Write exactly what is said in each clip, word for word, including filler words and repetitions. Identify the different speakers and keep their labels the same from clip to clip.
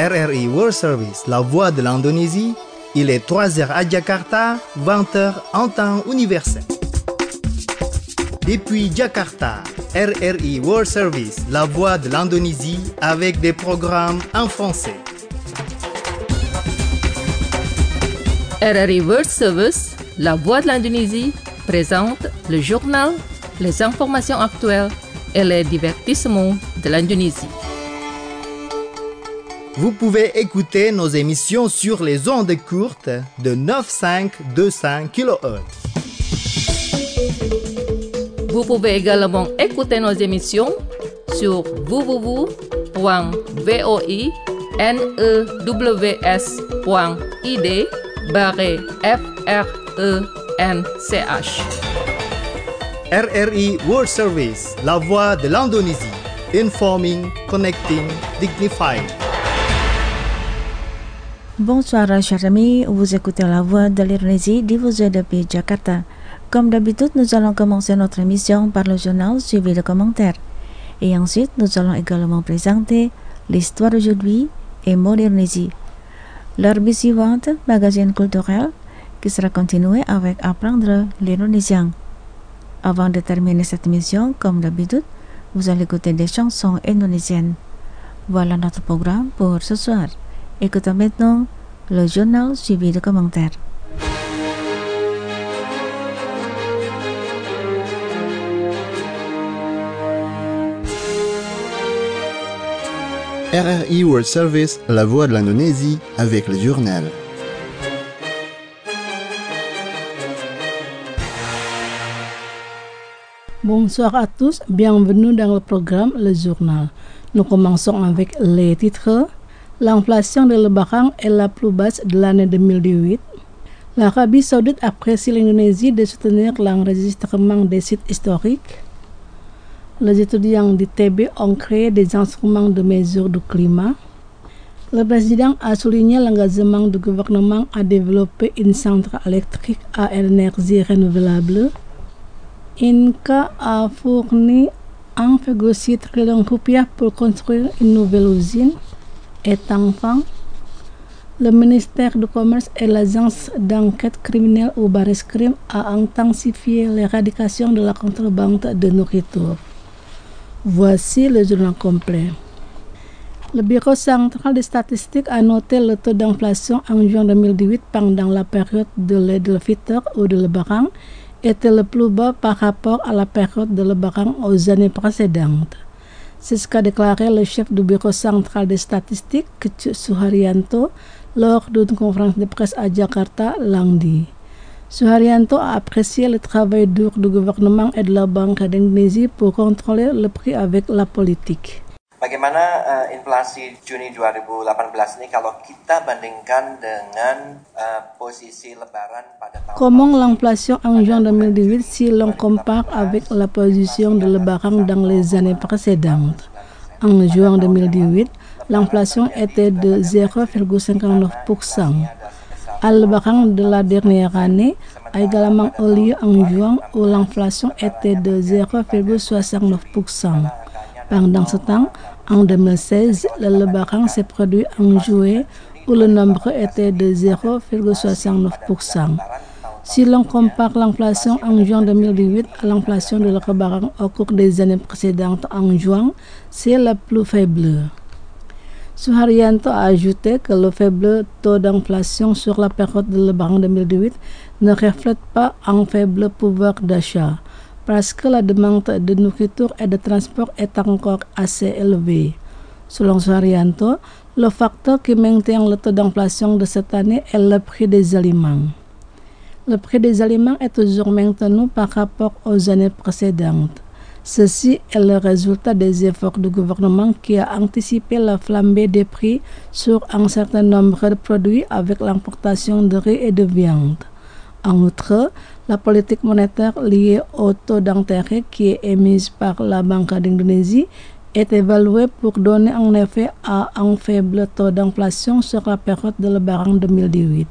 Speaker 1: R R I World Service, la voix de l'Indonésie. Il est trois heures à Jakarta, vingt heures en temps universel. Depuis Jakarta, R R I World Service, la voix de l'Indonésie, avec des programmes en français.
Speaker 2: R R I World Service, la voix de l'Indonésie, présente le journal, les informations actuelles et les divertissements de l'Indonésie.
Speaker 1: Vous pouvez écouter nos émissions sur les ondes courtes de neuf cinq deux cinq kilohertz.
Speaker 2: Vous pouvez également écouter nos émissions sur w w w point voinews point i d barre f r e n c h.
Speaker 1: R R I World Service, la voix de l'Indonésie. Informing, connecting, dignified.
Speaker 3: Bonsoir chers amis, vous écoutez la voix de l'Indonésie diffusée depuis Jakarta. Comme d'habitude, nous allons commencer notre émission par le journal suivi de commentaires. Et ensuite, nous allons également présenter l'histoire d'aujourd'hui et Modernésie. L'heure suivante, magazine culturel, qui sera continué avec Apprendre l'indonésien. Avant de terminer cette émission, comme d'habitude, vous allez écouter des chansons indonésiennes. Voilà notre programme pour ce soir. Écoutons maintenant le journal suivi de commentaires.
Speaker 4: R R I World Service, la voix de l'Indonésie, avec le journal.
Speaker 5: Bonsoir à tous, bienvenue dans le programme Le Journal. Nous commençons avec les titres. L'inflation de Lebaran est la plus basse de l'année deux mille dix-huit. L'Arabie Saoudite apprécie l'Indonésie de soutenir l'enregistrement des sites historiques. Les étudiants du T B ont créé des instruments de mesure du climat. Le président a souligné l'engagement du gouvernement à développer une centrale électrique à énergie renouvelable. Inca a fourni un virgule six trillion rupiah pour construire une nouvelle usine. Et enfin, le ministère du Commerce et l'agence d'enquête criminelle au Barescrim a intensifié l'éradication de la contrebande de nourriture. Voici le journal complet. Le Bureau central des statistiques a noté le taux d'inflation en juin deux mille dix-huit pendant la période de l'Eid al-Fitr ou de Lebaran était le plus bas par rapport à la période de Lebaran aux années précédentes. C'est ce qu'a déclaré le chef du Bureau central des statistiques, Kecu Suharyanto, lors d'une conférence de presse à Jakarta lundi. Suharyanto a apprécié le travail dur du gouvernement et de la Banque d'Indonésie pour contrôler le prix avec la politique.
Speaker 6: Bagaimana uh, inflasi Juni dua ribu delapan belas ini kalau kita bandingkan dengan uh, posisi lebaran pada tahun
Speaker 5: Comment l'inflation en juin deux mille dix-huit si l'on compare avec la position de Lebaran dans les années précédentes? En juin deux mille dix-huit, l'inflation était de zéro virgule cinquante-neuf pour cent. À Lebaran de la dernière année a également eu lieu en juin où l'inflation était de zéro virgule soixante-neuf pour cent. Pendant ce temps, en deux mille seize, le Lebaran s'est produit en juillet où le nombre était de zéro virgule soixante-neuf pour cent. Si l'on compare l'inflation en juin deux mille dix-huit à l'inflation de Lebaran au cours des années précédentes en juin, c'est la plus faible. Suharyanto a ajouté que le faible taux d'inflation sur la période de Lebaran deux mille dix-huit ne reflète pas un faible pouvoir d'achat, parce que la demande de nourriture et de transport est encore assez élevée. Selon Suharyanto, le facteur qui maintient le taux d'inflation de cette année est le prix des aliments. Le prix des aliments est toujours maintenu par rapport aux années précédentes. Ceci est le résultat des efforts du gouvernement qui a anticipé la flambée des prix sur un certain nombre de produits avec l'importation de riz et de viande. En outre, la politique monétaire liée au taux d'intérêt qui est émise par la Banque d'Indonésie est évaluée pour donner un effet à un faible taux d'inflation sur la période de Lebaran deux mille dix-huit.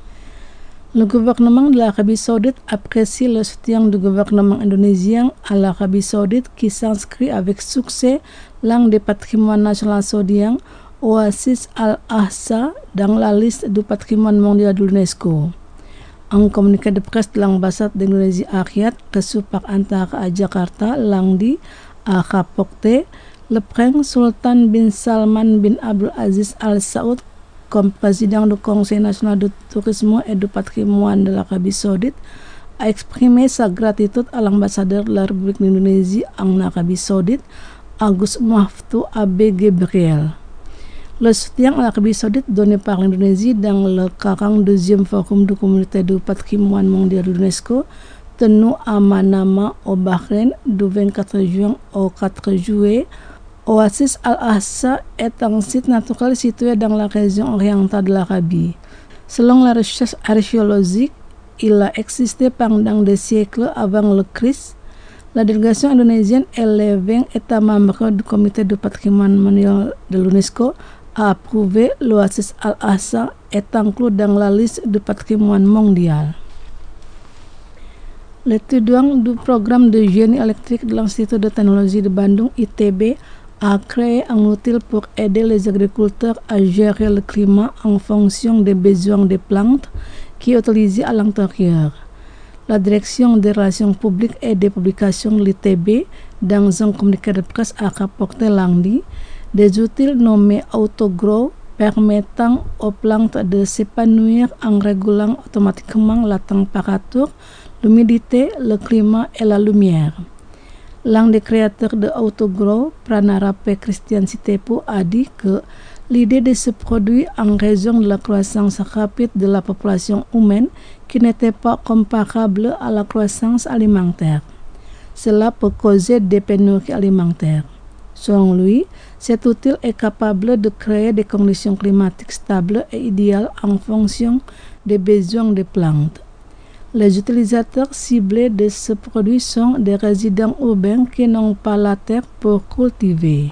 Speaker 5: Le gouvernement de l'Arabie Saoudite apprécie le soutien du gouvernement indonésien à l'Arabie Saoudite qui s'inscrit avec succès l'un des patrimoines nationaux saoudiens Oasis Al-Ahsa dans la liste du patrimoine mondial de l'UNESCO. Un communiqué de presse de l'ambassade d'Indonésie à Riyad, reçu par Antara à Jakarta lundi, a rapporté le prince Sultan bin Salman bin Abdul Aziz Al Saoud comme président du Conseil national de tourisme et du patrimoine de l'Arabie saoudite a exprimé sa gratitude à l'ambassadeur de la République d'Indonésie en Arabie saoudite, Agus Maftu Abe Gabriel. Le soutien à l'Arabie saoudite donné par l'Indonésie dans le quarante-deuxième forum de communauté du patrimoine mondial de l'UNESCO tenu à Manama au Bahreïn du vingt-quatre juin au quatre juillet. Oasis Al-Ahsa est un site naturel situé dans la région orientale de l'Arabie. Selon la recherche archéologique, il a existé pendant des siècles avant le Christ. La délégation indonésienne et les vingt États membres du comité du patrimoine mondial de l'UNESCO a approuvé l'Oasis Al-Ahsa est inclus dans la liste du patrimoine mondial. L'étudiant du programme de génie électrique de l'Institut de technologie de Bandung, I T B, a créé un outil pour aider les agriculteurs à gérer le climat en fonction des besoins des plantes qui est utilisé à l'intérieur. La direction des relations publiques et des publications de l'I T B, dans un communiqué de presse, a rapporté lundi des outils nommés AutoGrow permettant aux plantes de s'épanouir en régulant automatiquement la température, l'humidité, le climat et la lumière. L'un des créateurs de AutoGrow, Pranarape Christian Sitepu, a dit que l'idée de ce produit en raison de la croissance rapide de la population humaine qui n'était pas comparable à la croissance alimentaire. Cela peut causer des pénuries alimentaires. Selon lui, cet outil est capable de créer des conditions climatiques stables et idéales en fonction des besoins des plantes. Les utilisateurs ciblés de ce produit sont des résidents urbains qui n'ont pas la terre pour cultiver.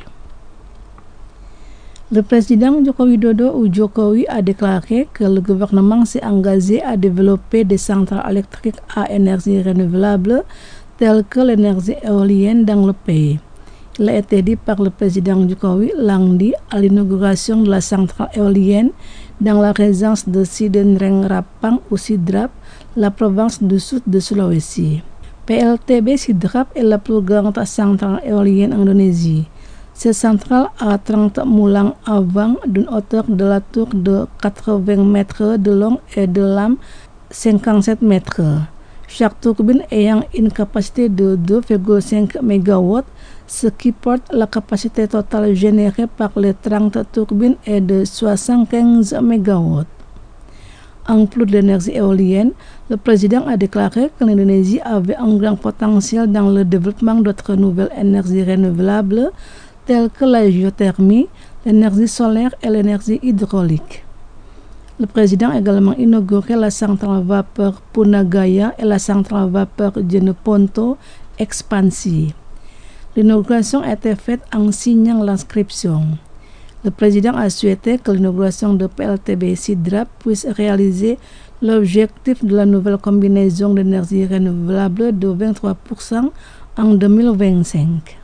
Speaker 5: Le président Joko Widodo ou Jokowi a déclaré que le gouvernement s'est engagé à développer des centrales électriques à énergie renouvelable telles que l'énergie éolienne dans le pays. Il a été dit par le président Jokowi lundi à l'inauguration de la centrale éolienne dans la résidence de Sidenreng Rapang ou Sidrap, la province du sud de Sulawesi. P L T B Sidrap est la plus grande centrale éolienne en Indonésie. Cette centrale a trente moulins à vent d'une hauteur de la tour de quatre-vingts mètres de long et de lame cinquante-sept mètres. Chaque turbine ayant une capacité de deux virgule cinq mégawatts, ce qui porte la capacité totale générée par les trente turbines est de soixante-quinze mégawatts. En plus de l'énergie éolienne, le président a déclaré que l'Indonésie avait un grand potentiel dans le développement d'autres nouvelles énergies renouvelables telles que la géothermie, l'énergie solaire et l'énergie hydraulique. Le président a également inauguré la centrale vapeur Punagaya et la centrale vapeur Jeneponto Expansi. L'inauguration a été faite en signant l'inscription. Le président a souhaité que l'inauguration de P L T B Sidrap puisse réaliser l'objectif de la nouvelle combinaison d'énergie renouvelable de vingt-trois pour cent en deux mille vingt-cinq.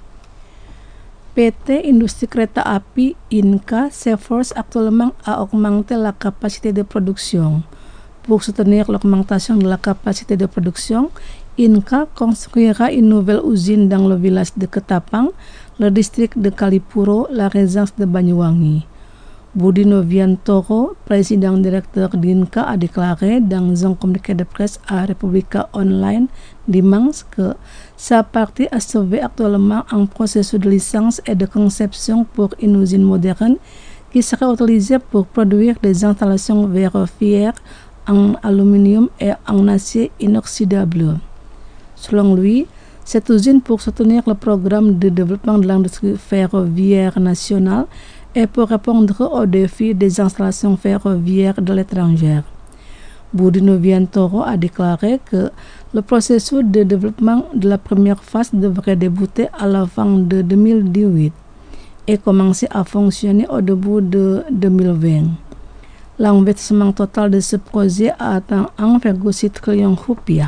Speaker 5: P T Industrie Kereta Api Inka s'efforce actuellement à augmenter la capacité de production. Pour soutenir l'augmentation de la capacité de production, Inka construira une nouvelle usine dans le village de Ketapang, le district de Kalipuro, la résidence de Banyuwangi. Budi Noviantoro, président directeur d'Inka, a déclaré dans un communiqué de presse à Republika Online dimanche que sa partie a sauvé actuellement un processus de licence et de conception pour une usine moderne qui sera utilisée pour produire des installations ferroviaires en aluminium et en acier inoxydable. Selon lui, cette usine pour soutenir le programme de développement de l'industrie ferroviaire nationale et pour répondre aux défis des installations ferroviaires de l'étranger. Budi Noviantoro a déclaré que le processus de développement de la première phase devrait débuter à la fin de deux mille dix-huit et commencer à fonctionner au début de deux mille vingt. L'investissement total de ce projet a atteint un virgule six trillion rupiah.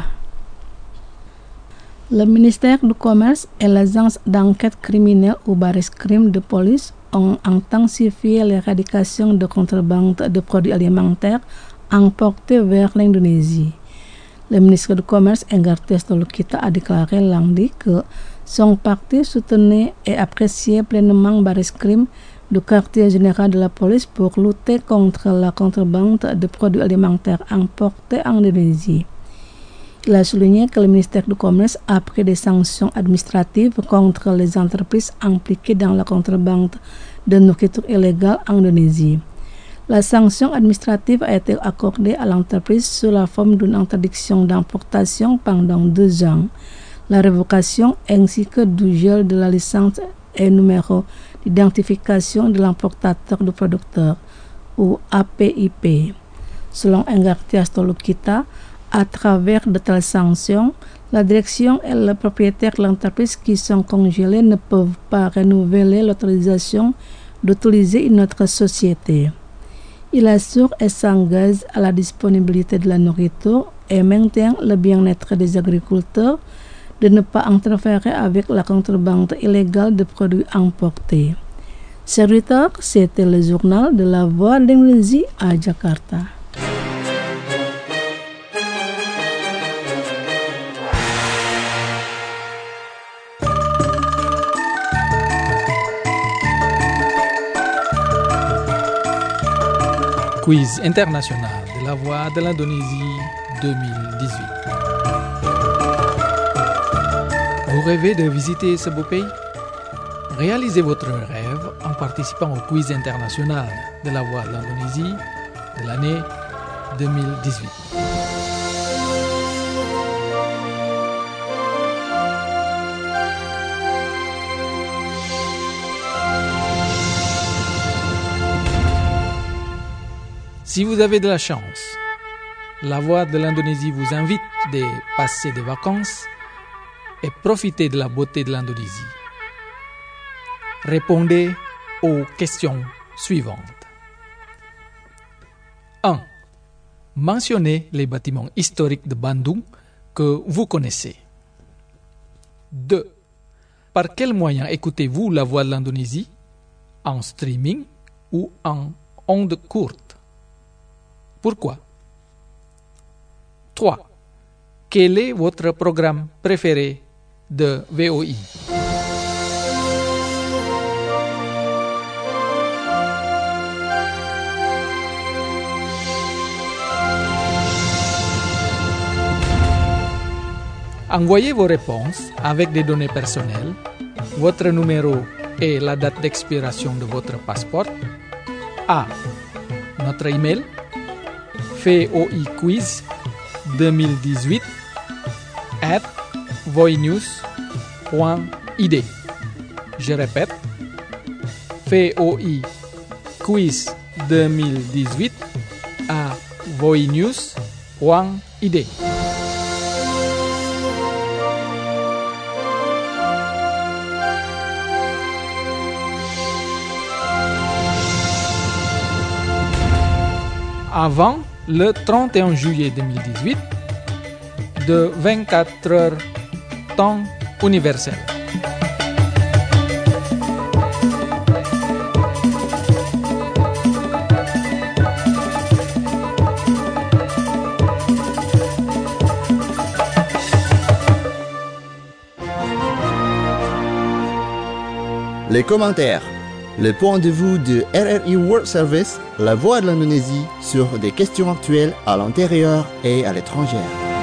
Speaker 5: Le ministère du Commerce et l'agence d'enquête criminelle ou Baris Krim de police ont intensifié l'éradication de contrebande de produits alimentaires importés vers l'Indonésie. Le ministre du Commerce, Enggartia Stolokita, a déclaré lundi que son parti soutenait et appréciait pleinement Baris-Krim du quartier général de la police pour lutter contre la contrebande de produits alimentaires importés en Indonésie. Il a souligné que le ministère du Commerce a pris des sanctions administratives contre les entreprises impliquées dans la contrebande de nourriture illégale en Indonésie. La sanction administrative a été accordée à l'entreprise sous la forme d'une interdiction d'importation pendant deux ans, la révocation ainsi que du gel de la licence et numéro d'identification de l'importateur du producteur, ou A P I P. Selon Enggartia Stolokita, à travers de telles sanctions, la direction et le propriétaire de l'entreprise qui sont congelés ne peuvent pas renouveler l'autorisation d'utiliser une autre société. Il assure et s'engage à la disponibilité de la nourriture et maintient le bien-être des agriculteurs, de ne pas interférer avec la contrebande illégale de produits importés. Serviteur, c'était le journal de la Voix de l'Indonésie à Jakarta.
Speaker 7: Quiz international de la Voix de l'Indonésie deux mille dix-huit. Vous rêvez de visiter ce beau pays? Réalisez votre rêve en participant au quiz international de la Voix de l'Indonésie de l'année deux mille dix-huit. Si vous avez de la chance, la Voix de l'Indonésie vous invite de passer des vacances et profiter de la beauté de l'Indonésie. Répondez aux questions suivantes. un. Mentionnez les bâtiments historiques de Bandung que vous connaissez. deux. Par quel moyen écoutez-vous la Voix de l'Indonésie? En streaming ou en ondes courtes? Pourquoi? trois. Quel est votre programme préféré de V O I? Envoyez vos réponses avec des données personnelles, votre numéro et la date d'expiration de votre passeport à notre email voiquiz deux mille dix-huit at voinews point I D. Je répète, voiquiz deux mille dix-huit à voinews point I D. Avant le trente et un juillet deux mille dix-huit, de vingt-quatre heures temps universel.
Speaker 4: Les commentaires. Le point de vue de R R I World Service, la Voix de l'Indonésie, sur des questions actuelles à l'intérieur et à l'étranger.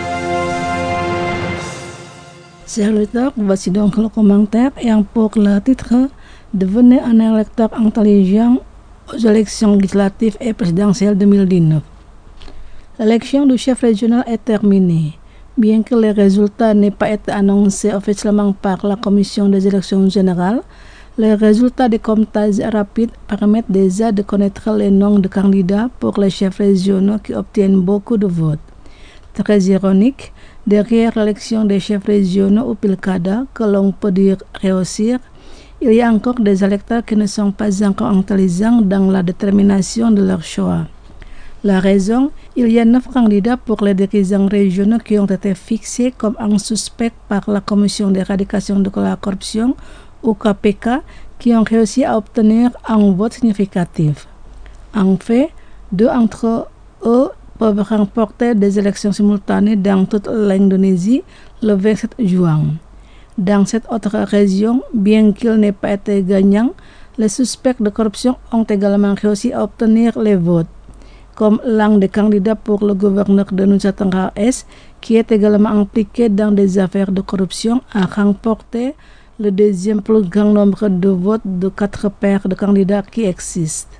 Speaker 5: Chers lecteurs, voici donc le commentaire et pour le titre « Devenez un électeur intelligent aux élections législatives et présidentielles deux mille dix-neuf ». L'élection du chef régional est terminée. Bien que les résultats n'aient pas été annoncés officiellement par la Commission des élections générales, les résultats des comptages rapides permettent déjà de connaître les noms de candidats pour les chefs régionaux qui obtiennent beaucoup de votes. Très ironique, derrière l'élection des chefs régionaux ou Pilkada, que l'on peut dire réussir, il y a encore des électeurs qui ne sont pas encore intelligents dans la détermination de leur choix. La raison, il y a neuf candidats pour les dirigeants régionaux qui ont été fixés comme un suspect par la Commission d'éradication de la corruption ou K P K, qui ont réussi à obtenir un vote significatif. En fait, deux d'entre eux peuvent remporter des élections simultanées dans toute l'Indonésie le vingt-sept juin. Dans cette autre région, bien qu'il n'ait pas été gagnant, les suspects de corruption ont également réussi à obtenir les votes, comme l'un des candidats pour le gouverneur de Nusa Tenggara Est, qui est également impliqué dans des affaires de corruption, a remporté le deuxième plus grand nombre de votes de quatre paires de candidats qui existent.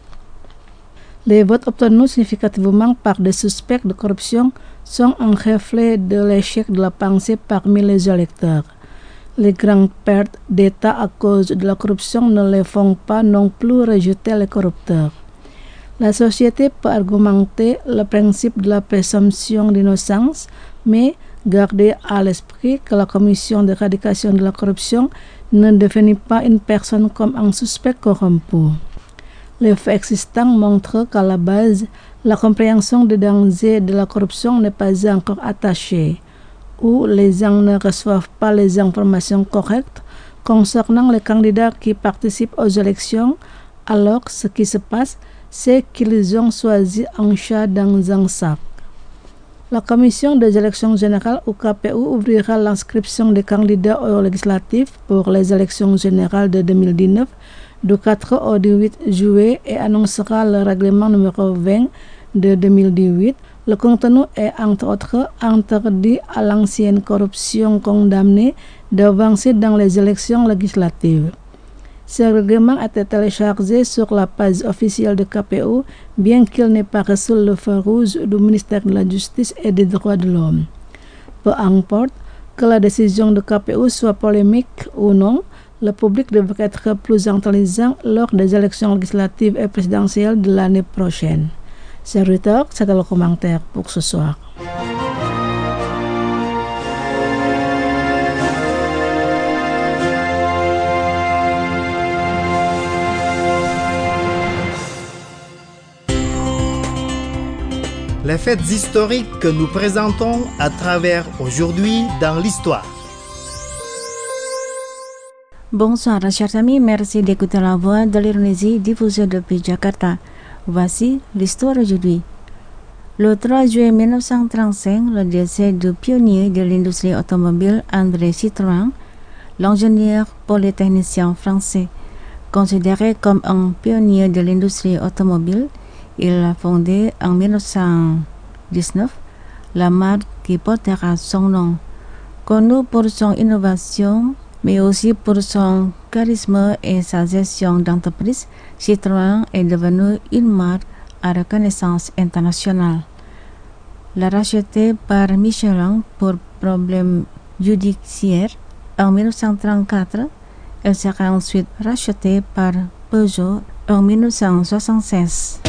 Speaker 5: Les votes obtenus significativement par des suspects de corruption sont un reflet de l'échec de la pensée parmi les électeurs. Les grandes pertes d'État à cause de la corruption ne les font pas non plus rejeter les corrupteurs. La société peut argumenter le principe de la présomption d'innocence, mais gardez à l'esprit que la commission d'éradication de la corruption ne définit pas une personne comme un suspect corrompu. Les faits existants montrent qu'à la base, la compréhension des dangers de la corruption n'est pas encore attachée, ou les gens ne reçoivent pas les informations correctes concernant les candidats qui participent aux élections, alors ce qui se passe, c'est qu'ils ont choisi un chat dans un sac. La commission des élections générales ou K P U ouvrira l'inscription des candidats aux législatives pour les élections générales de deux mille dix-neuf du quatre au dix-huit juillet et annoncera le règlement numéro vingt de deux mille dix-huit. Le contenu est entre autres interdit à l'ancienne corruption condamnée d'avancer dans les élections législatives. Ce règlement a été téléchargé sur la page officielle de K P U, bien qu'il n'ait pas reçu le feu rouge du ministère de la Justice et des Droits de l'Homme. Peu importe que la décision de K P U soit polémique ou non, le public devrait être plus intelligent lors des élections législatives et présidentielles de l'année prochaine. C'est Reuters, c'était le commentaire pour ce soir.
Speaker 1: Les faits historiques que nous présentons à travers aujourd'hui dans l'histoire.
Speaker 3: Bonsoir chers amis, merci d'écouter la voix de l'Indonésie diffusée depuis Jakarta. Voici l'histoire aujourd'hui. Le trois juillet mille neuf cent trente-cinq, le décès du pionnier de l'industrie automobile André Citroën, l'ingénieur polytechnicien français. Considéré comme un pionnier de l'industrie automobile, il a fondé en mille neuf cent dix-neuf la marque qui portera son nom. Connu pour son innovation, mais aussi pour son charisme et sa gestion d'entreprise, Citroën est devenu une marque à reconnaissance internationale. La rachetée par Michelin pour problème judiciaire en mille neuf cent trente-quatre, elle sera ensuite rachetée par Peugeot en mille neuf cent soixante-seize.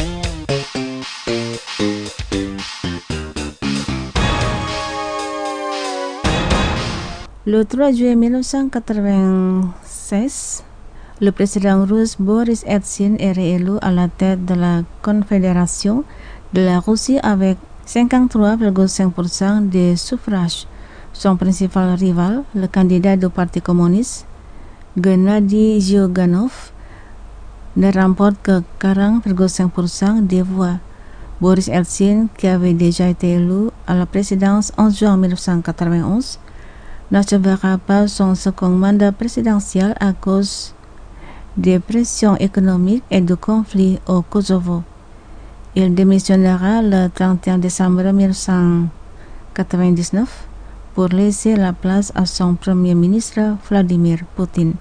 Speaker 3: Le trois juillet mille neuf cent quatre-vingt-seize, le président russe Boris Eltsine est réélu à la tête de la Confédération de la Russie avec cinquante-trois virgule cinq pour cent des suffrages. Son principal rival, le candidat du Parti communiste, Gennady Zyuganov, ne remporte que quarante virgule cinq pour cent des voix. Boris Eltsine, qui avait déjà été élu à la présidence en juin mille neuf cent quatre-vingt-onze, n'achèvera pas son second mandat présidentiel à cause des pressions économiques et du conflit au Kosovo. Il démissionnera le trente et un décembre mille neuf cent quatre-vingt-dix-neuf pour laisser la place à son premier ministre Vladimir Poutine.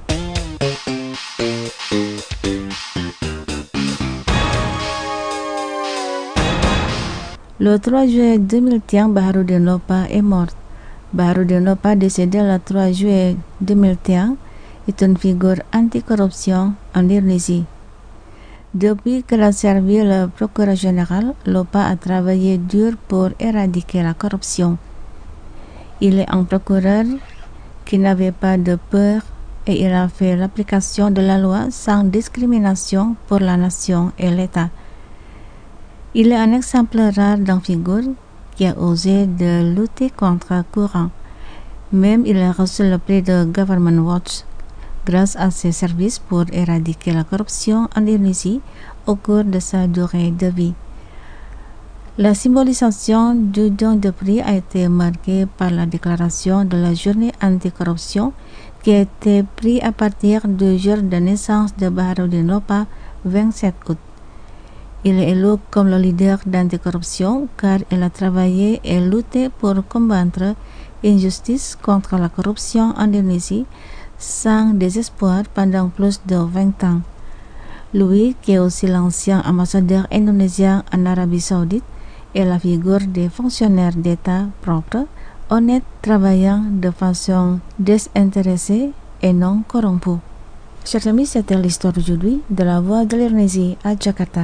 Speaker 3: Le trois juillet deux mille un, Baharudin Lopa est mort. Baharudin Lopa, décédé le trois juillet deux mille un, est une figure anticorruption en Indonésie. Depuis qu'il a servi le procureur général, Lopa a travaillé dur pour éradiquer la corruption. Il est un procureur qui n'avait pas de peur et il a fait l'application de la loi sans discrimination pour la nation et l'État. Il est un exemple rare d'une figure qui a osé de lutter contre le courant. Même il a reçu le prix de Government Watch grâce à ses services pour éradiquer la corruption en Indonésie au cours de sa durée de vie. La symbolisation du don de prix a été marquée par la déclaration de la journée anticorruption qui a été prise à partir du jour de naissance de Baharudin Lopa, vingt-sept août. Il est élu comme le leader d'anticorruption car il a travaillé et lutté pour combattre l'injustice contre la corruption en Indonésie sans désespoir pendant plus de vingt ans. Lui, qui est aussi l'ancien ambassadeur indonésien en Arabie Saoudite, est la figure des fonctionnaires d'État propres, honnêtes, travaillant de façon désintéressée et non corrompue. Chers amis, c'était l'histoire d'aujourd'hui de la Voix de l'Indonésie à Jakarta.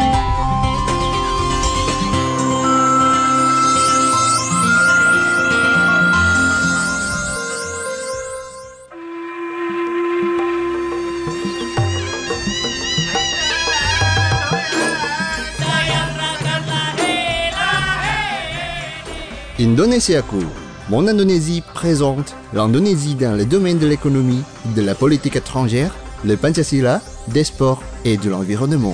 Speaker 4: Indonesiaku, Mon Indonésie présente l'Indonésie dans le domaine de l'économie, de la politique étrangère, le Pancasila, des sports et de l'environnement.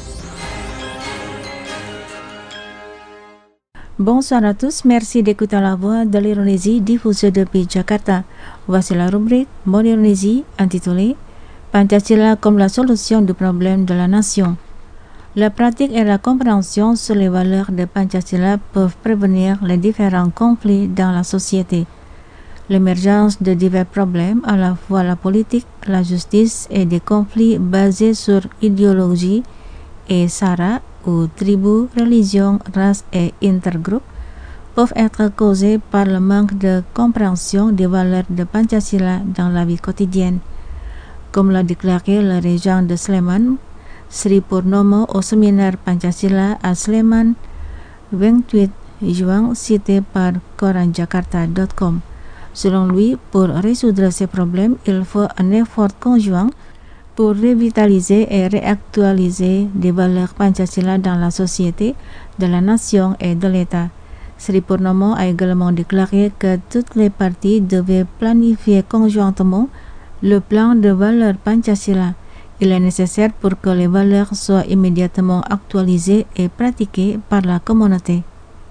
Speaker 3: Bonsoir à tous, merci d'écouter la Voix de l'Indonésie diffusée depuis Jakarta. Voici la rubrique Mon Indonésie intitulée Pancasila comme la solution du problème de la nation. La pratique et la compréhension sur les valeurs de Pancasila peuvent prévenir les différents conflits dans la société. L'émergence de divers problèmes, à la fois la politique, la justice et des conflits basés sur idéologie et sara ou tribus, religions, races et intergroupes, peuvent être causés par le manque de compréhension des valeurs de Pancasila dans la vie quotidienne. Comme l'a déclaré le régent de Sleman, Sri Purnomo au séminaire Pancasila à Sleman, vingt-huit juin, cité par koran jakarta point com. Selon lui, pour résoudre ces problèmes, il faut un effort conjoint pour revitaliser et réactualiser des valeurs Pancasila dans la société, de la nation et de l'État. Sri Purnomo a également déclaré que toutes les parties devaient planifier conjointement le plan de valeurs Pancasila. Il est nécessaire pour que les valeurs soient immédiatement actualisées et pratiquées par la communauté.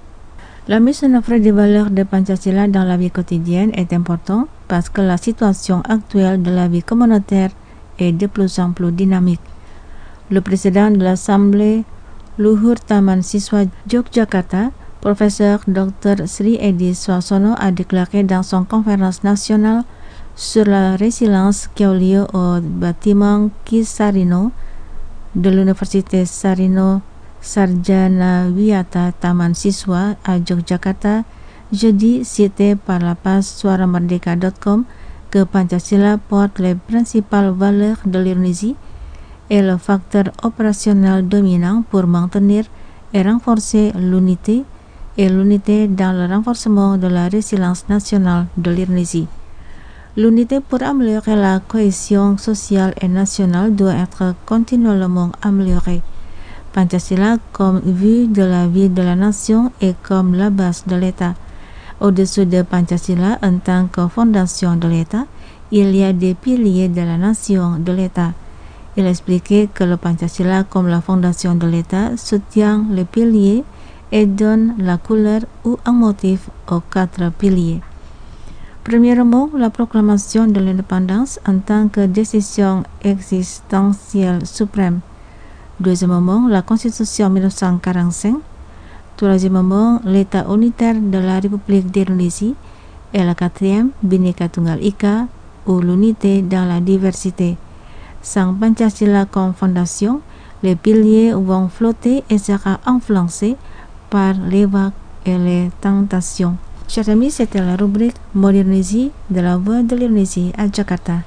Speaker 3: La mise en œuvre des valeurs de Pancasila dans la vie quotidienne est importante parce que la situation actuelle de la vie communautaire est de plus en plus dynamique. Le président de l'Assemblée, Luhur Taman Siswa Yogyakarta, professeur docteur Sri Edi Swasono, a déclaré dans son conférence nationale sur la résilience qui a lieu au bâtiment Ki Sarino de l'Université Sarino Sarjana Wiyata Taman Siswa à Yogyakarta, jeudi, cité par la page suara merdeka point com, que Pancasila porte les principales valeurs de l'Indonésie et le facteur opérationnel dominant pour maintenir et renforcer l'unité et l'unité dans le renforcement de la résilience nationale de l'Indonésie. L'unité pour améliorer la cohésion sociale et nationale doit être continuellement améliorée. Pancasila comme vue de la vie de la nation et comme la base de l'État. Au-dessus de Pancasila en tant que fondation de l'État, il y a des piliers de la nation de l'État. Il expliquait que le Pancasila comme la fondation de l'État soutient les piliers et donne la couleur ou un motif aux quatre piliers. Premièrement, la proclamation de l'indépendance en tant que décision existentielle suprême. Deuxièmement, la Constitution mille neuf cent quarante-cinq. Troisièmement, l'État unitaire de la République d'Indonésie. Et la quatrième, Bhinneka Tunggal Ika, ou l'unité dans la diversité. Sans Pancasila comme fondation, les piliers vont flotter et sera influencés par les vagues et les tentations. Chers amis, c'était la rubrique Modernésie de la Voix de l'Indonésie à Jakarta.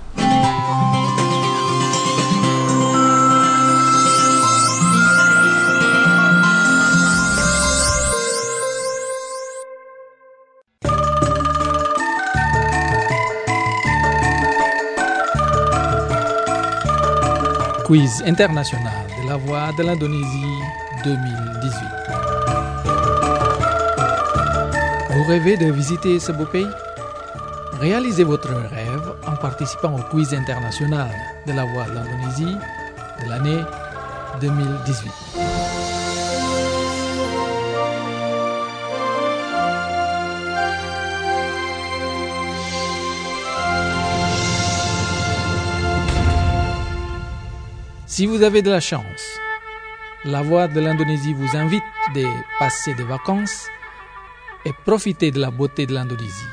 Speaker 7: Quiz international de la Voix de l'Indonésie deux mille dix-huit. Vous rêvez de visiter ce beau pays? réalisez votre rêve en participant au quiz international de la Voix de l'Indonésie de l'année deux mille dix-huit. Si vous avez de la chance, la Voix de l'Indonésie vous invite de passer des vacances et profiter de la beauté de l'Indonésie.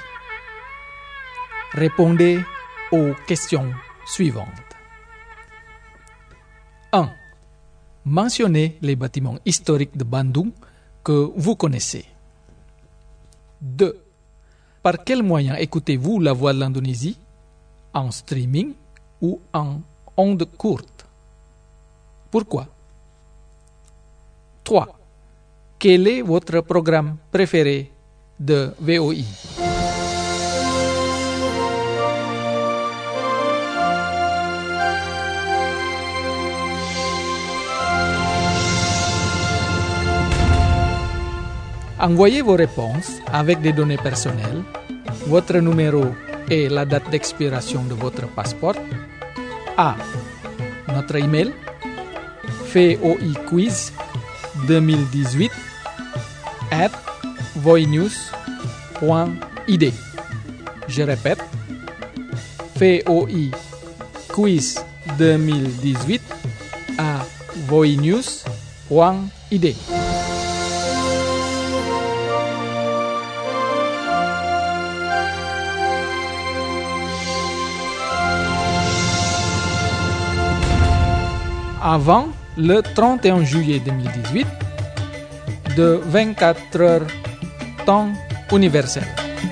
Speaker 7: Répondez aux questions suivantes. un. Mentionnez les bâtiments historiques de Bandung que vous connaissez. deux. Par quel moyen écoutez-vous la Voix de l'Indonésie? En streaming ou en ondes courtes? Pourquoi? trois. Quel est votre programme préféré de V O I? Envoyez vos réponses avec des données personnelles, votre numéro et la date d'expiration de votre passeport à notre email voiquiz deux mille dix-huit at voinews point I D. Je répète, voiquiz deux mille dix-huit à voinews point I D. Avant le trente et un juillet deux mille dix-huit, de vingt-quatre heures temps universel.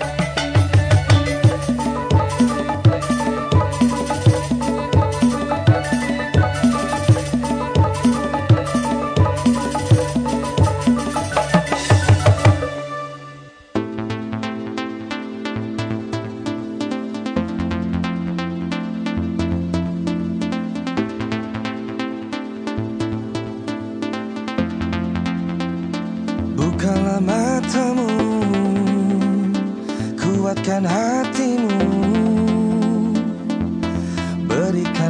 Speaker 8: Bukalah matamu, kuatkan hatimu, berikan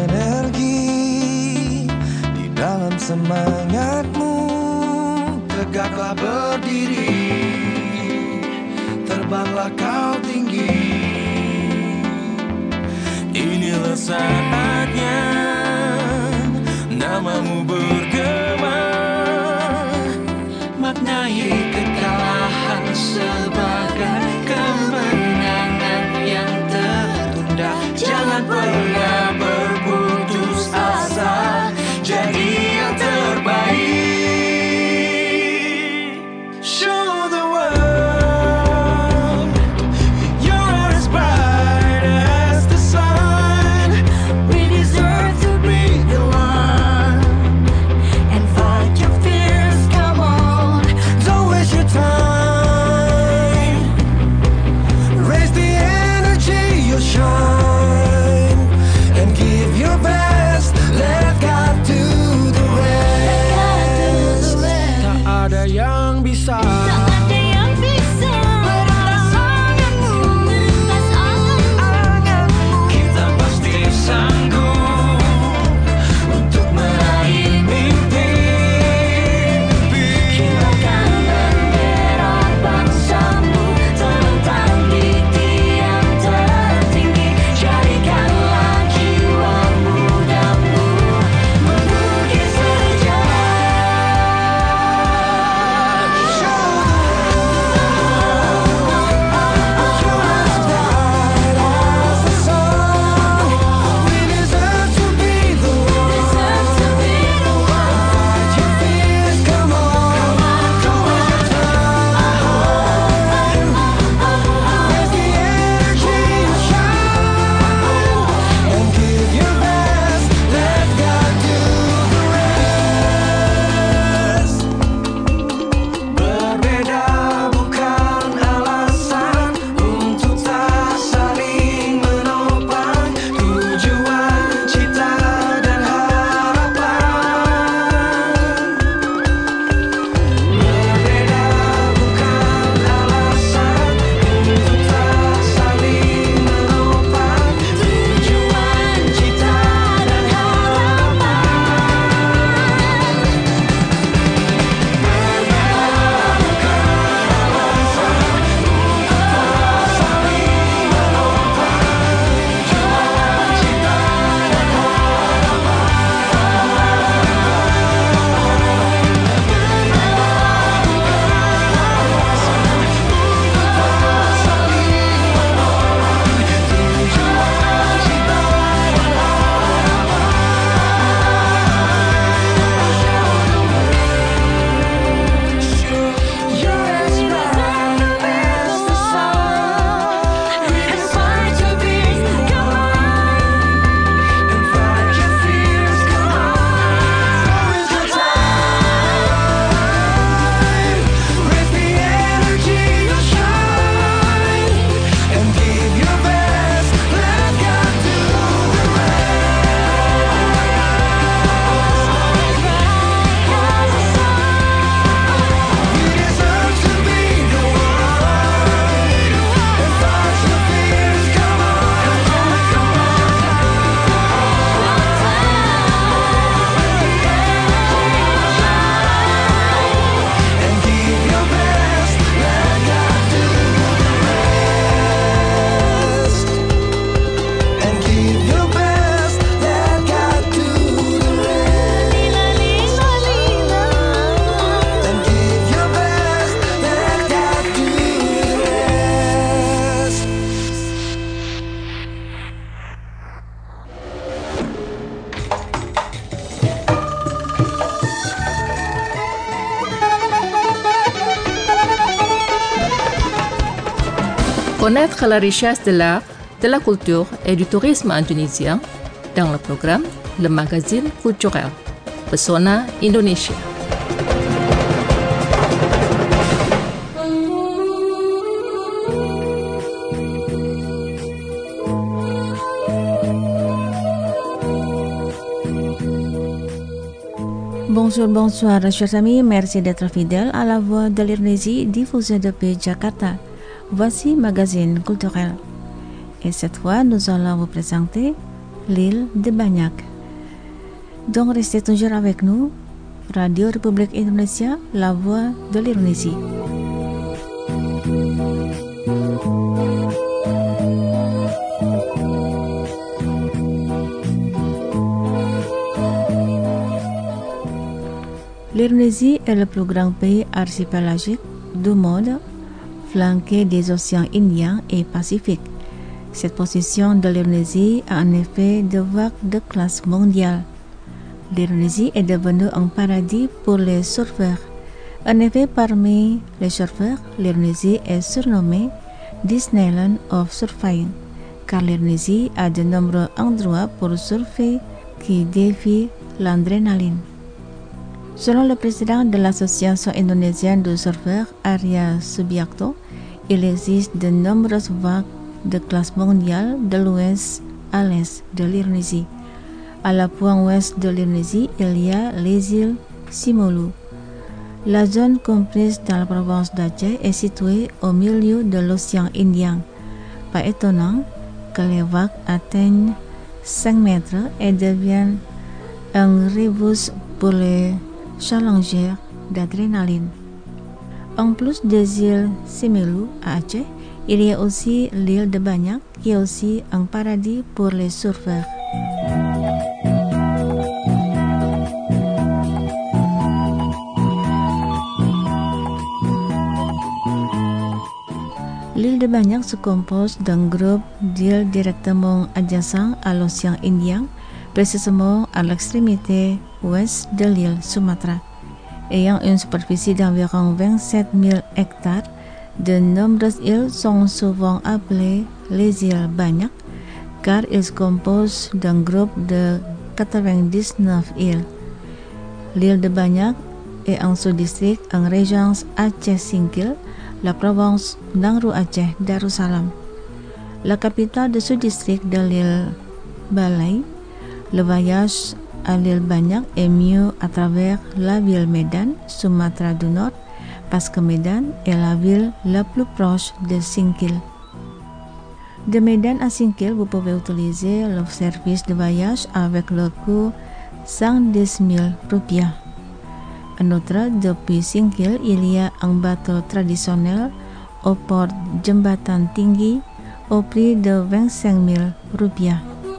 Speaker 8: energi di dalam semangatmu. Tegaklah berdiri, terbanglah kau tinggi. Inilah saatnya namamu bergema. Maknai kekalahan sebagai kemenangan yang tertunda. Jangan pernah berputus asa, jadi yang terbaik. Show the world you're as bright as the sun. We deserve to be the one and fight your fears. Come on, don't waste your time. Raise the energy, you'll shine, and give your best. Let God do the rest. Tak ada yang bisa. Kita pasti sanggup untuk meraih mimpi. Kibarkan bendera bangsamu, terbentang di tiang tertinggi. Jadikanlah jiwa mudamu membukit sejarah. Show the
Speaker 2: Connaître la richesse de l'art, de la culture et du tourisme indonésien dans le programme Le Magazine Culturel, Pesona Indonesia.
Speaker 3: Bonjour, bonsoir, chers amis. Merci d'être fidèles à la voix de l'Indonésie diffusée depuis Jakarta. Voici Magazine Culturel. Et cette fois, nous allons vous présenter l'île de Banyak. Donc, restez toujours avec nous. Radio République Indonésia, la voix de l'Indonésie. L'Indonésie est le plus grand pays archipélagique du monde, flanqué des océans Indien et Pacifique. Cette position de l'Indonésie a en effet des vagues de classe mondiale. L'Indonésie est devenue un paradis pour les surfeurs. En effet, parmi les surfeurs, l'Indonésie est surnommée Disneyland of Surfing, car l'Indonésie a de nombreux endroits pour surfer qui défient l'adrénaline. Selon le président de l'Association indonésienne de surfeurs, Arya Subiakto, il existe de nombreuses vagues de classe mondiale de l'ouest à l'est de l'Indonésie. À la pointe ouest de l'Indonésie, il y a les îles Simeulue. La zone comprise dans la province d'Aceh est située au milieu de l'océan Indien. Pas étonnant que les vagues atteignent cinq mètres et deviennent un refuge pour les challengers d'adrénaline. En plus des îles Simeulue à Aceh, il y a aussi l'île de Banyak qui est aussi un paradis pour les surfeurs. L'île de Banyak se compose d'un groupe d'îles directement adjacents à l'océan Indien, précisément à l'extrémité ouest de l'île Sumatra. Ayant une superficie d'environ vingt-sept mille hectares, de nombreuses îles sont souvent appelées les îles Banyak, car ils se composent d'un groupe de quatre-vingt-dix-neuf îles. L'île de Banyak est un sous-district en région Aceh Singkil, la province Nangru Aceh Darussalam. La capitale de ce district de l'île Balai. Le voyage à l'île Banyak est mieux à travers la ville Medan, Sumatra du Nord, parce que Medan est la ville la plus proche de Singkil. De Medan à Singkil, vous pouvez utiliser le service de voyage avec le coût cent dix mille rupiah. En outre, depuis Singkil, il y a un bateau traditionnel au port Jembatan Tinggi au prix de vingt-cinq mille rupiah.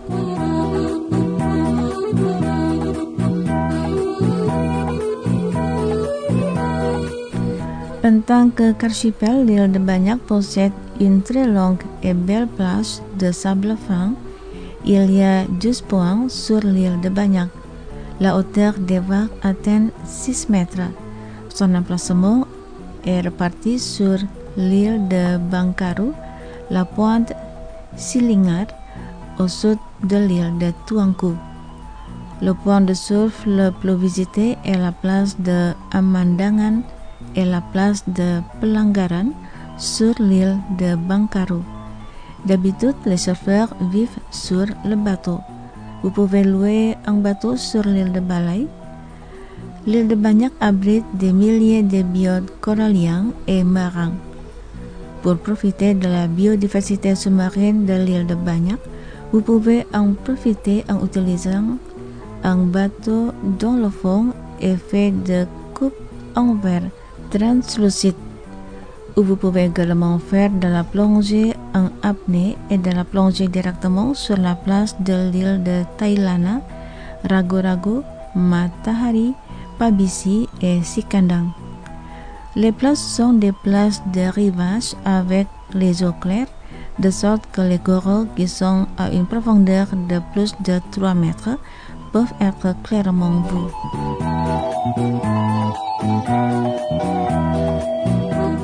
Speaker 3: En tant qu'archipel, l'île de Banyak possède une très longue et belle plage de sable fin. Il y a douze points sur l'île de Banyak. La hauteur des vagues atteint six mètres. Son emplacement est réparti sur l'île de Bangkaru, la pointe Silingar, au sud de l'île de Tuanku. Le point de surf le plus visité est la place de Amandangan et la place de Pelanggaran sur l'île de Bangkaru. D'habitude, les surfeurs vivent sur le bateau. Vous pouvez louer un bateau sur l'île de Balai. L'île de Banyak abrite des milliers de biotes coralliens et marins. Pour profiter de la biodiversité sous-marine de l'île de Banyak, vous pouvez en profiter en utilisant un bateau dont le fond est fait de coupes en verre translucide, où vous pouvez également faire de la plongée en apnée et de la plongée directement sur la place de l'île de Tailana, Rago-Rago, Matahari, Pabisi et Sikandang. Les places sont des places de rivage avec les eaux claires, de sorte que les coraux qui sont à une profondeur de plus de trois mètres peuvent être clairement vus.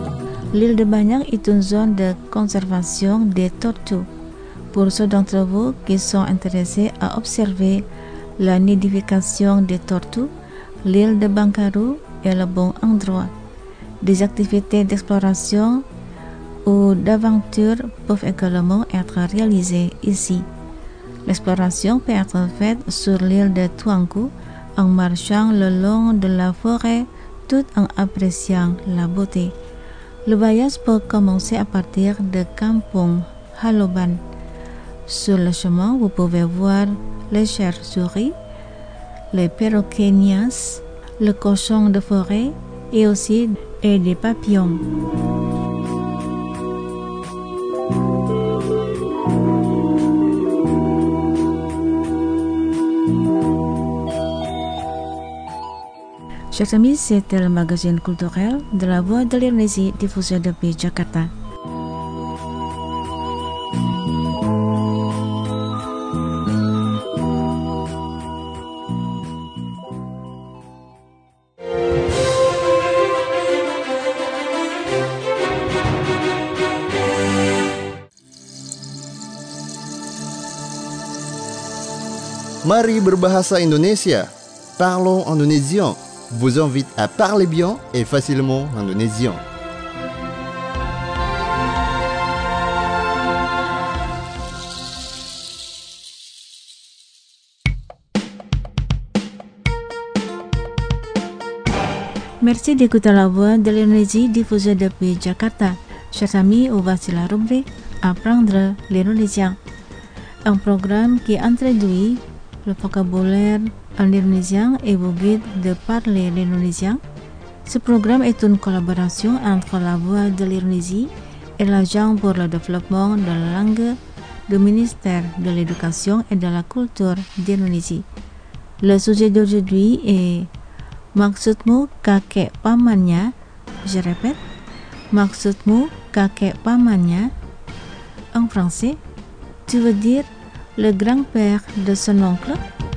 Speaker 3: L'île de Bagnac est une zone de conservation des tortues. Pour ceux d'entre vous qui sont intéressés à observer la nidification des tortues, l'île de Bancarou est le bon endroit. Des activités d'exploration ou d'aventure peuvent également être réalisées ici. L'exploration peut être faite sur l'île de Tuanku en marchant le long de la forêt tout en appréciant la beauté. Le voyage peut commencer à partir de Kampung Haloban. Sur le chemin, vous pouvez voir les chauves-souris, les perroquets nias, le cochon de forêt et aussi et des papillons. Chers amis, c'était le magazine culturel de la Voix de l'Indonésie diffusé depuis Jakarta.
Speaker 4: Mari berbahasa Indonesia. Parlons indonésien. Vous invite à parler bien et facilement indonésien.
Speaker 3: Merci d'écouter la Voix de l'Indonésie diffusée depuis Jakarta. Chers amis, voici la rubrique Apprendre l'indonésien. Un programme qui introduit le vocabulaire en indonésien et vous guide de parler l'indonésien. Ce programme est une collaboration entre la Voix de l'Indonésie et l'Agence pour le développement de la langue du ministère de l'Éducation et de la Culture d'Indonésie. Le sujet d'aujourd'hui est Maksudmu kakek pamannya. Je répète, Maksudmu kakek pamannya. En français, tu veux dire le grand-père de son oncle?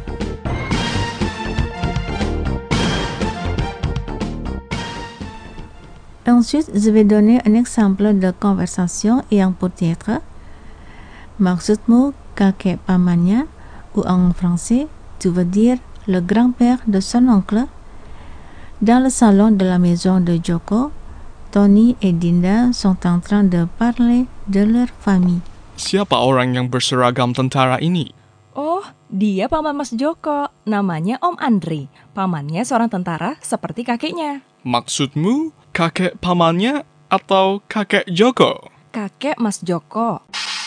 Speaker 3: Ensuite, je vais donner un exemple de conversation ayant pour titre Maksudmu kakek pamannya, ou en français, tu veux dire le grand-père de son oncle? Dans le salon de la maison de Joko, Tony et Dinda sont en train de parler de leur famille.
Speaker 9: Siapa orang yang berseragam tentara ini?
Speaker 10: Oh, dia paman Mas Joko. Namanya Om Andri. Pamannya seorang tentara seperti kakeknya.
Speaker 9: Maksudmu kakek pamannya atau kakek Joko?
Speaker 10: Kakek Mas Joko.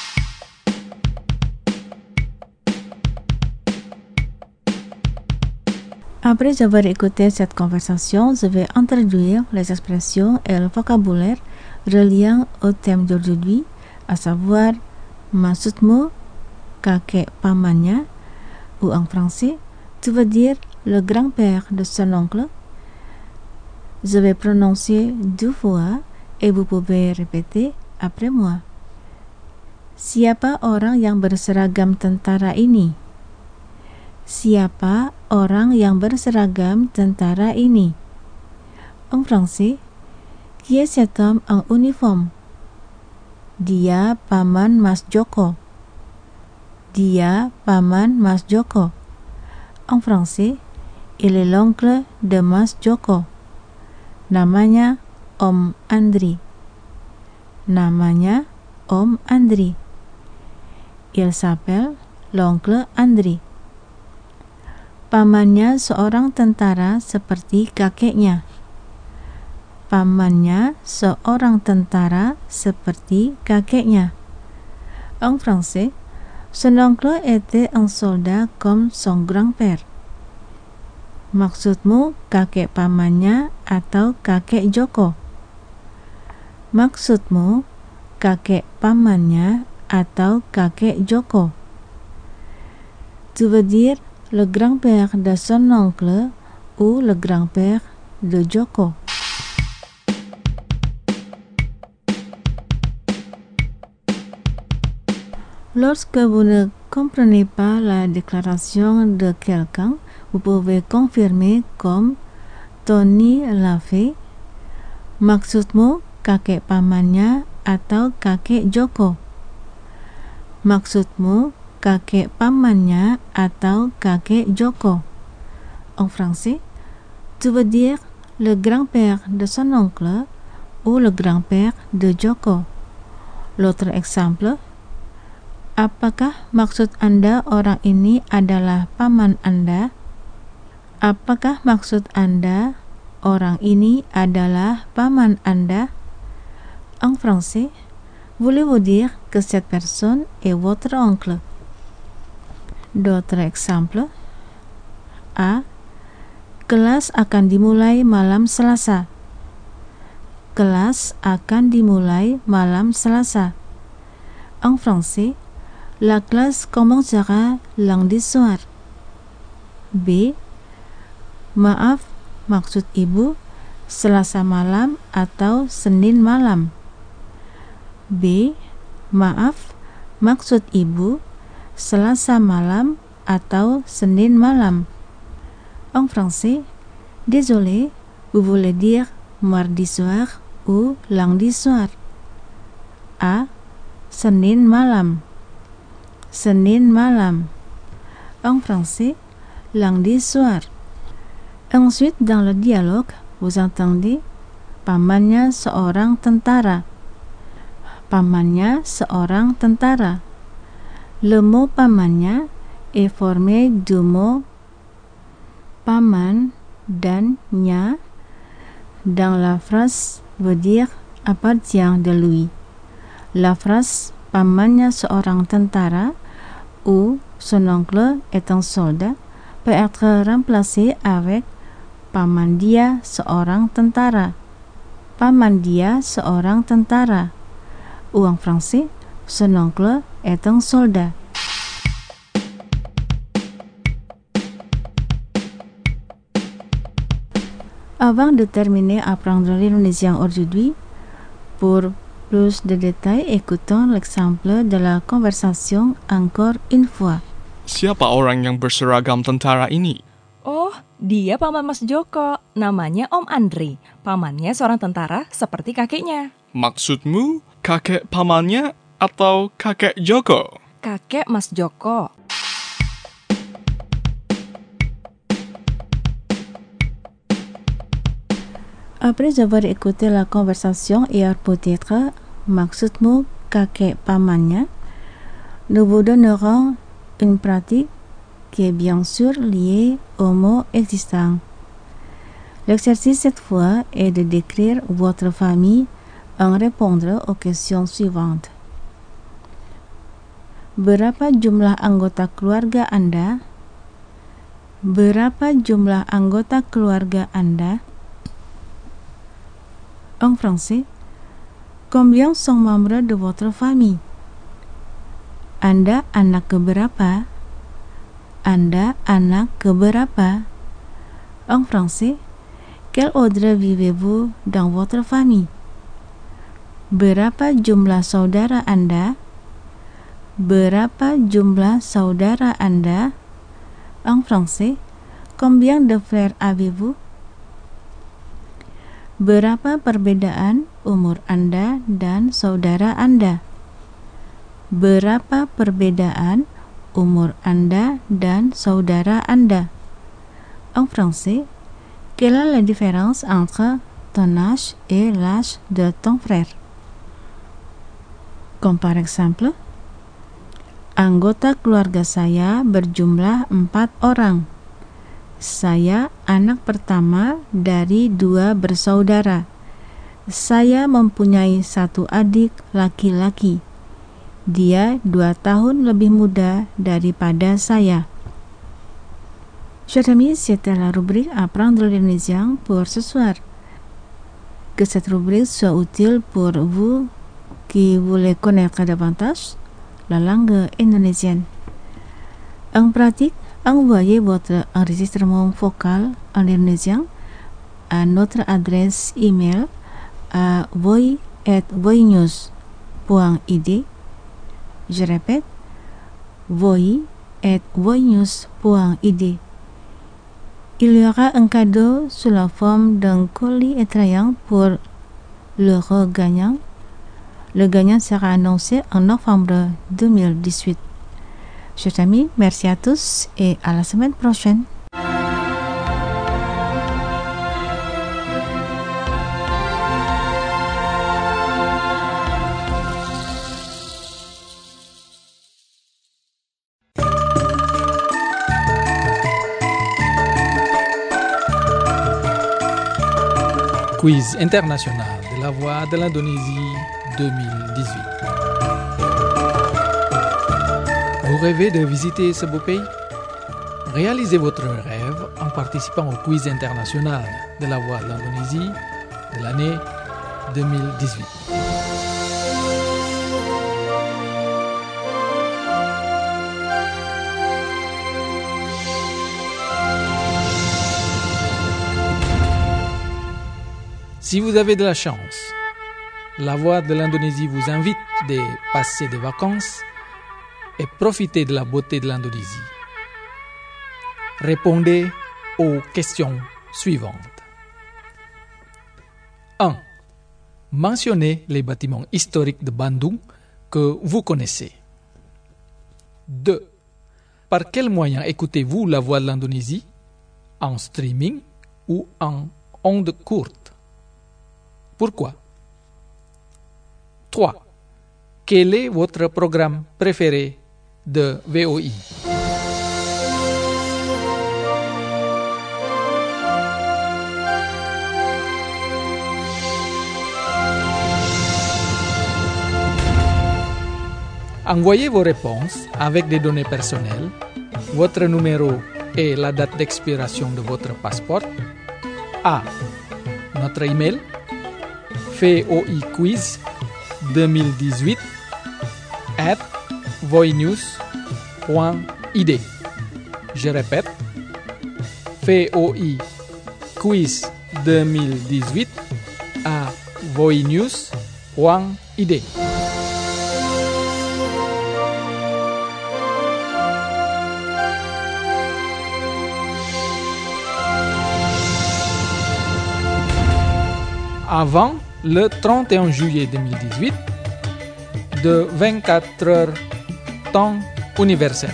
Speaker 3: Après avoir écouté cette conversation, je vais introduire les expressions et le vocabulaire reliant au thème d'aujourd'hui, à savoir Maksudmu kakek pamannya, ou en français, tu veux dire le grand-père de son oncle. Je vais prononcer deux fois et vous pouvez répéter après moi. Siapa orang yang berseragam tentara ini? Siapa orang yang berseragam tentara ini? En français, qui est cet homme en uniforme? Dia paman Mas Joko. Dia paman Mas Joko. En français, il est l'oncle de Mas Joko. Namanya Om Andri. Namanya Om Andri. Il s'appelle l'oncle Andri. Pamannya seorang tentara seperti kakeknya. Pamannya seorang tentara seperti kakeknya. En français, son oncle était un soldat comme son grand-père. Maksudmu kakek pamannya atau kakek Joko? Maksudmu kakek pamannya atau kakek Joko? Tu veux dire le grand-père de son oncle ou le grand-père de Joko? Lorsque vous ne comprenez pas la déclaration de quelqu'un, vous pouvez confirmer comme Tony l'a fait. Maksudmu kakek pamannya atau kakek Joko? Maksudmu kakek pamannya atau kakek Joko? En français, tu veux dire le grand-père de son oncle ou le grand-père de Joko? L'autre exemple, apakah maksud Anda orang ini adalah paman Anda? Apakah maksud Anda orang ini adalah paman Anda? En français, voulez-vous dire que cette personne est votre oncle? D'autres exemples. A. Kelas akan dimulai malam Selasa. Kelas akan dimulai malam Selasa. En français, la classe commencera lundi soir. B. Maaf, maksud ibu Selasa malam atau Senin malam. B. Maaf, maksud ibu Selasa malam atau Senin malam. En français, désolé, vous voulez dire mardi soir ou lundi soir. A. Senin malam. Senin malam. En français, lundi soir. Ensuite, dans le dialogue, vous entendez pamannya seorang tentara. Pamannya seorang tentara. Le mot pamannya est formé du mot paman dan nya. Dans la phrase veut dire appartient de lui. La phrase pamannya seorang tentara ou son oncle est un soldat peut être remplacée avec paman dia seorang tentara. Paman dia seorang tentara. Ou en français, son oncle est un soldat. Avant de terminer apprendre l'indonésien aujourd'hui, pour plus de détails, écoutons l'exemple de la conversation encore une fois.
Speaker 9: Siapa orang yang berseragam tentara ini?
Speaker 10: Oh, dia paman Mas Joko. Namanya Om Andri. Pamannya seorang tentara seperti kakeknya.
Speaker 9: Maksudmu kakek pamannya atau kakek Joko?
Speaker 10: Kakek Mas Joko.
Speaker 3: Après avoir écouté la conversation et peut-être maksudmu kakek pamannya, nous vous donnerons une pratique qui est bien sûr liée au mot existant. L'exercice cette fois est de décrire votre famille en répondre aux questions suivantes. Berapa jumlah anggota keluarga Anda? Berapa jumlah anggota keluarga Anda? En français, combien sont membres de votre famille? Anda anak keberapa? Anda anak keberapa? En français, quel ordre vivez-vous dans votre famille? Berapa jumlah saudara Anda? Berapa jumlah saudara Anda? En français, combien de frères avez-vous? Berapa perbedaan umur Anda dan saudara Anda? Berapa perbedaan umur Anda dan saudara Anda? En français, quelle est la différence entre ton âge et l'âge de ton frère? Comme par exemple, anggota keluarga saya berjumlah empat orang. Saya anak pertama dari dua bersaudara. Saya mempunyai satu adik laki-laki. Dia dua tahun lebih muda daripada saya. Chers amis, c'était la rubrique Apprendre l'indonésien pour ce soir. Que cette rubrique soit utile pour vous qui voulez connaître davantage la langue indonésienne. En pratique, envoyez votre enregistrement vocal en indonésien à notre adresse email à voi at voinews point id. Je répète, voi at voinews point id. Il y aura un cadeau sous la forme d'un colis attrayant pour l'heureux gagnant. Le gagnant sera annoncé en novembre deux mille dix-huit. Chers amis, merci à tous et à la semaine prochaine.
Speaker 7: Quiz international de la Voix de l'Indonésie deux mille dix-huit. Vous rêvez de visiter ce beau pays? Réalisez votre rêve en participant au quiz international de la Voix de l'Indonésie de l'année deux mille dix-huit. Si vous avez de la chance, la Voix de l'Indonésie vous invite de passer des vacances et profiter de la beauté de l'Indonésie. Répondez aux questions suivantes. un. Mentionnez les bâtiments historiques de Bandung que vous connaissez. deux. Par quel moyen écoutez-vous la Voix de l'Indonésie? En streaming ou en ondes courtes? Pourquoi? trois. Quel est votre programme préféré de V O I? Envoyez vos réponses avec des données personnelles, votre numéro et la date d'expiration de votre passeport à notre email voiquiz deux mille dix-huit at voinews point I D. Je répète, voiquiz deux mille dix-huit à voinews point I D. Avant le trente et un juillet deux mille dix-huit, de vingt-quatre heures temps universel.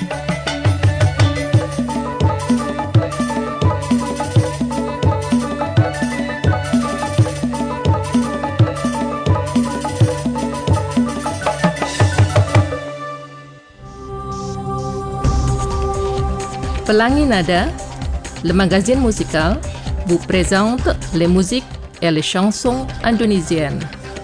Speaker 2: Pelangi Nada, le magazine musical, vous présente les musiques et les chansons indonésiennes.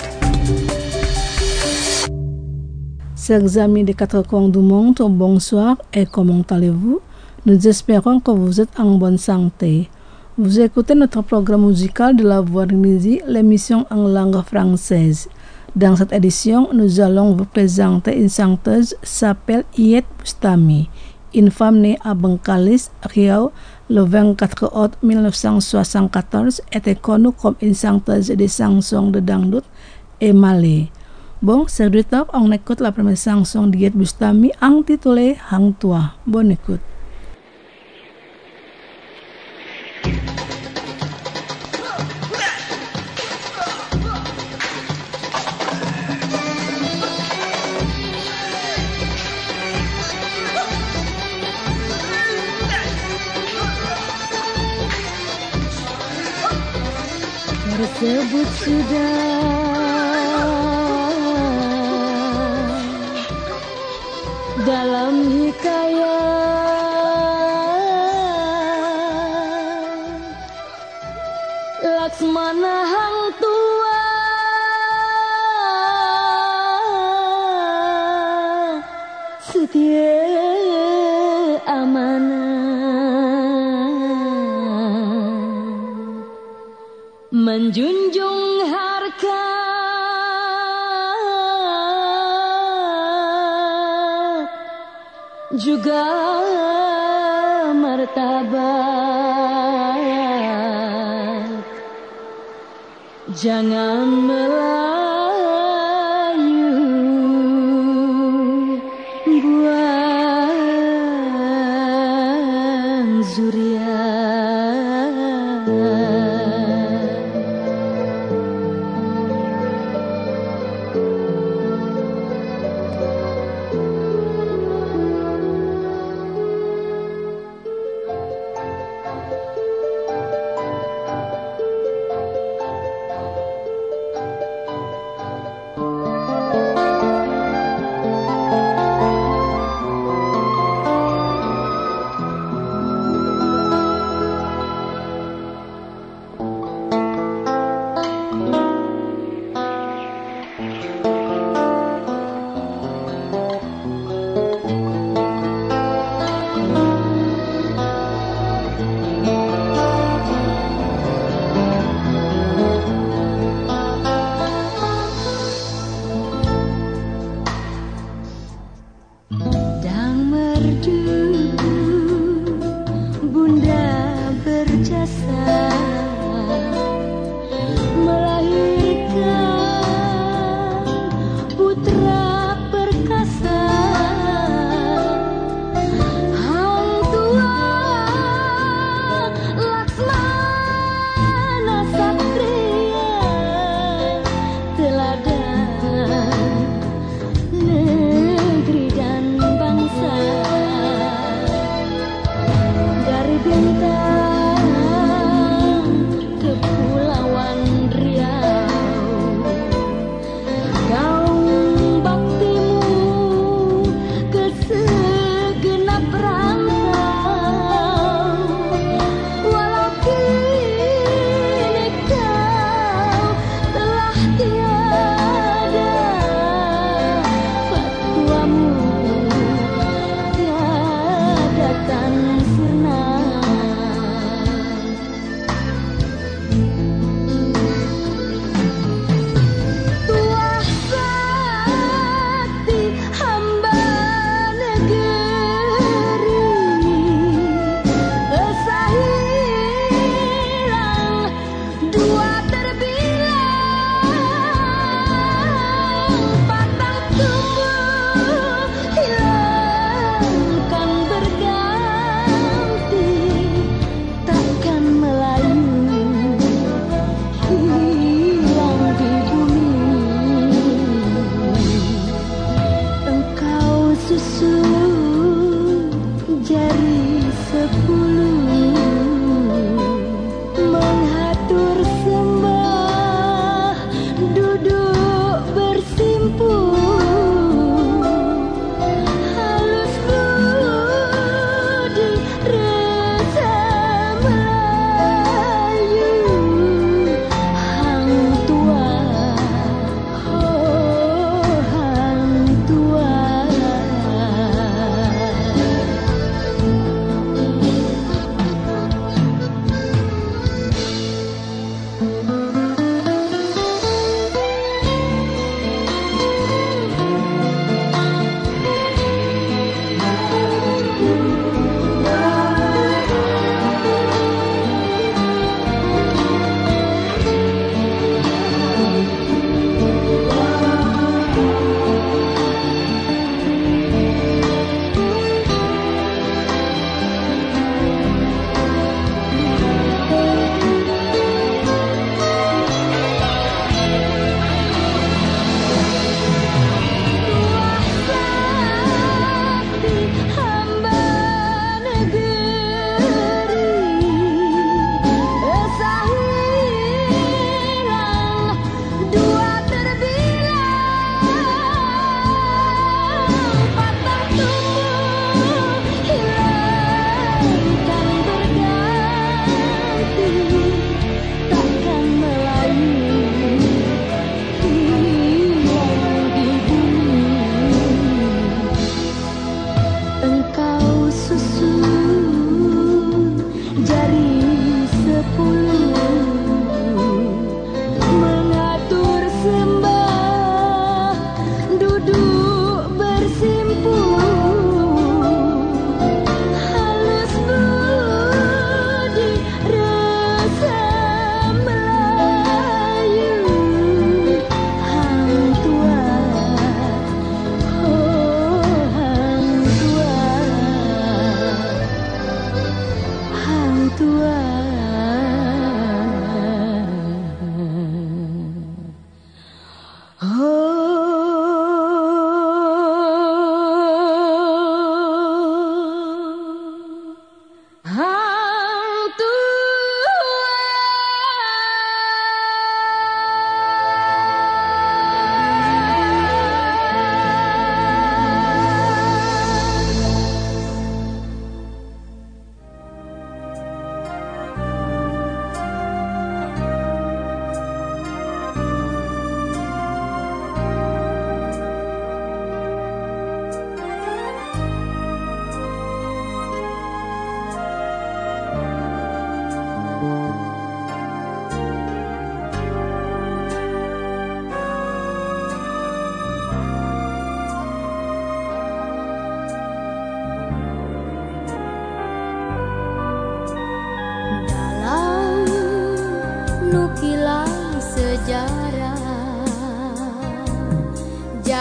Speaker 5: Chers amis des quatre coins du monde, bonsoir et comment allez-vous? Nous espérons que vous êtes en bonne santé. Vous écoutez notre programme musical de la Voix de l'Indonésie, l'émission en langue française. Dans cette édition, nous allons vous présenter une chanteuse qui s'appelle Iyeth Bustami, une femme née à Bengkalis, Riau, le vingt-quatre août mille neuf cent soixante-quatorze, était connue comme une chanteuse de chansons de dangdut et malais. Bon, chers auditeurs, on écoute la première chanson d'Iyeth Bustami intitulée Hang Tua. Bonne écoute.
Speaker 8: Tersebut sudah dalam hikayat Laksmana Hang Tua setia amanah menjunjung harkat juga martabat, jangan melayu buang zuriat.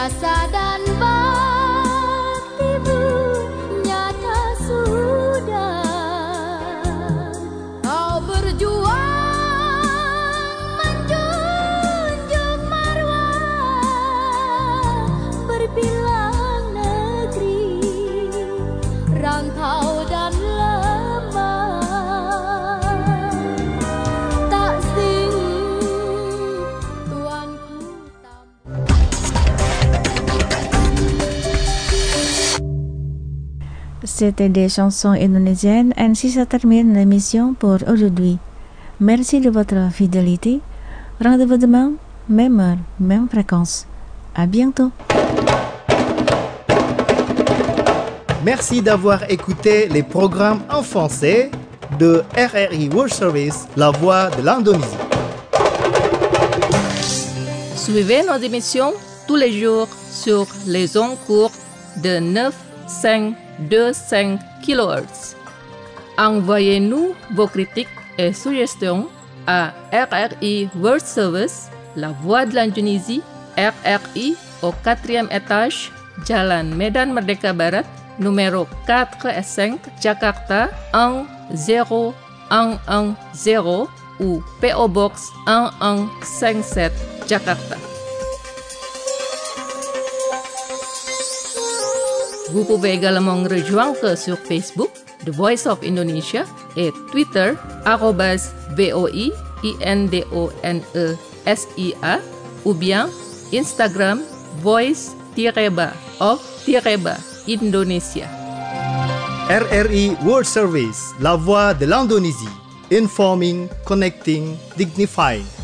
Speaker 8: rasa dan baktimu nyata sudah. Kau berjuang menjunjung marwah berbilang negeri, rantau dan lemah. Takzim tuanku
Speaker 3: C'était des chansons indonésiennes. Ainsi se termine l'émission pour aujourd'hui. Merci de votre fidélité. Rendez-vous demain, même heure, même fréquence. À bientôt.
Speaker 1: Merci d'avoir écouté les programmes en français de R R I World Service, La Voix de l'Indonésie.
Speaker 2: Suivez nos émissions tous les jours sur les ondes courtes de neuf cinq deux cinq kilohertz. Envoyez-nous vos critiques et suggestions à R R I World Service, La Voix de l'Indonésie, R R I au quatrième étage, Jalan Medan Merdeka Barat, numéro quatre et cinq, Jakarta un zéro un un zéro ou P O Box un un cinq sept, Jakarta. Vous pouvez également nous rejoindre sur Facebook, The Voice of Indonesia, et Twitter, arobase V O I I N D O N E S I A, ou bien Instagram, voice-ba of-ba Indonesia.
Speaker 1: R R I World Service, La Voix de l'Indonésie. Informing, connecting, dignifying.